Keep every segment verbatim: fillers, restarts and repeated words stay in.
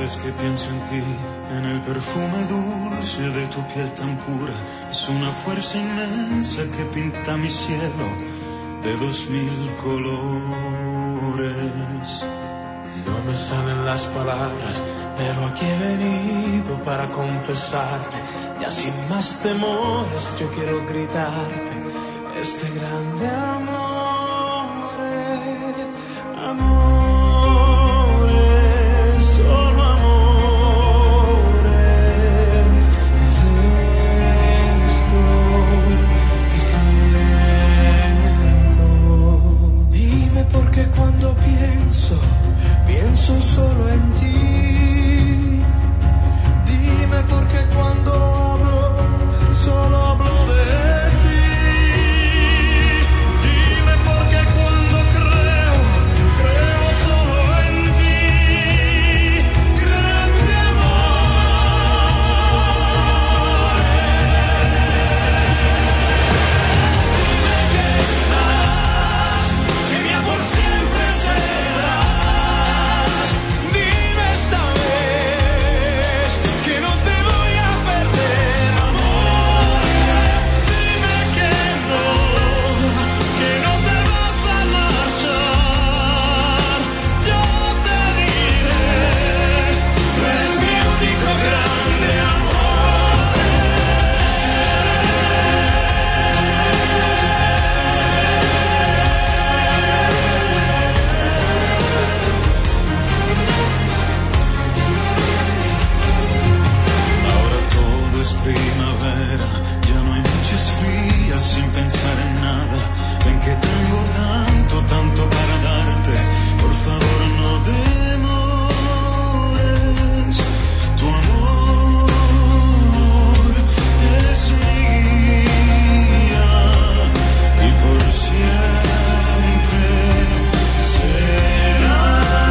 vez que pienso en ti, en el perfume dulce de tu piel tan pura, es una fuerza inmensa que pinta mi cielo de dos mil colores. No me salen las palabras, pero aquí he venido para confesarte. Ya sin más temores yo quiero gritarte este grande amor, amor, solo amor. Es esto que siento. Dime por qué cuando pienso, pienso solo en ti. Dime por qué cuando hablo, solo hablo de ti. Dime por qué cuando creo, creo solo en ti. Grande amor. Dime que estás, que mi amor siempre serás. Dime esta vez que no te voy a perder, amor. Dime que no, que no te vas a marchar. Yo te diré, tú eres mi único grande amor. Ahora todo es primavera, ya no hay noches frías sin pensar en nada. Ven que tengo tanto, tanto para darte, por favor no demores. Tu amor es mi guía y por siempre será.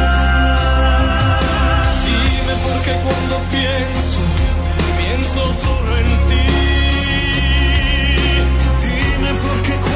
Dime por qué cuando pienso, pienso solo en ti. Dime por qué